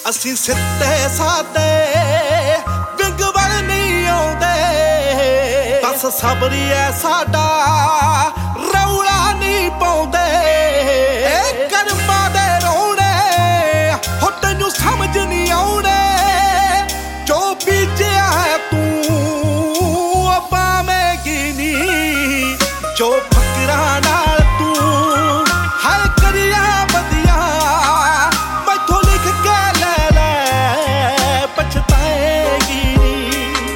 ਅਸੀਂ ਸਿੱਧੇ ਸਾਦੇ ਵਿੰਗ ਵੱਲ ਨਹੀਂ ਆਉਂਦੇ। ਬਸ ਸਬਰ ਐ ਸਾਡਾ